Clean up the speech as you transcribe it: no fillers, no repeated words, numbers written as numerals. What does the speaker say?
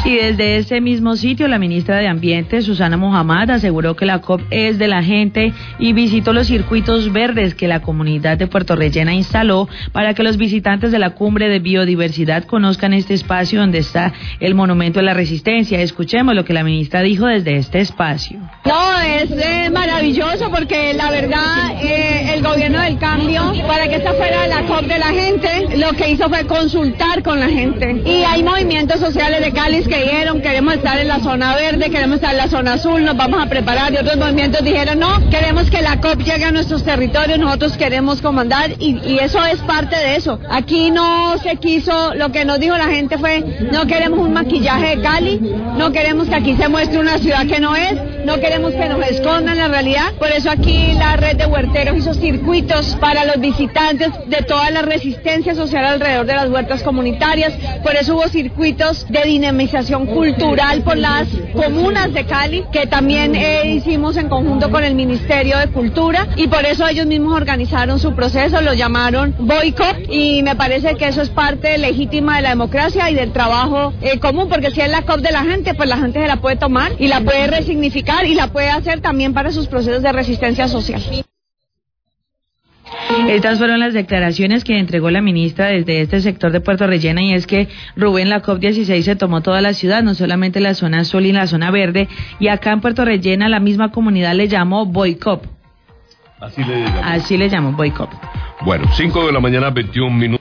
Y desde ese mismo sitio, la ministra de Ambiente, Susana Mohammad, aseguró que la COP es de la gente y visitó los circuitos verdes que la comunidad de Puertorrellena instaló para que los visitantes de la Cumbre de Biodiversidad conozcan este espacio donde está el Monumento de la Resistencia. Escuchemos lo que la ministra dijo desde este espacio. No, es maravilloso porque la verdad el gobierno del cambio, para que esta fuera la COP de la gente, lo que hizo fue consultar con la gente. Y hay movimientos sociales de Cali que dijeron queremos estar en la zona verde, queremos estar en la zona azul, nos vamos a preparar, y otros movimientos dijeron no, queremos que la COP llegue a nuestros territorios, nosotros queremos comandar y eso es parte de eso. Aquí no se quiso, lo que nos dijo la gente fue no queremos un maquillaje de Cali, no queremos que aquí se muestre una ciudad que no es, no queremos que nos escondan la realidad, por eso aquí la red de huerteros hizo circuitos para los visitantes de toda la resistencia social alrededor de las huertas comunitarias, por eso hubo circuitos de dinamización cultural por las comunas de Cali, que también hicimos en conjunto con el Ministerio de Cultura, y por eso ellos mismos organizaron su proceso, lo llamaron Boicot, y me parece que eso es parte legítima de la democracia y del trabajo común, porque si es la COP de la gente, pues la gente se la puede tomar y la puede resignificar y la puede hacer también para sus procesos de resistencia social. Estas fueron las declaraciones que entregó la ministra desde este sector de Puertorrellena, y es que Rubén, la COP16 se tomó toda la ciudad, no solamente la zona azul y la zona verde, y acá en Puertorrellena la misma comunidad le llamó Boicot. Así le llamó, Boicot. Bueno, 5 de la mañana, 21 minutos.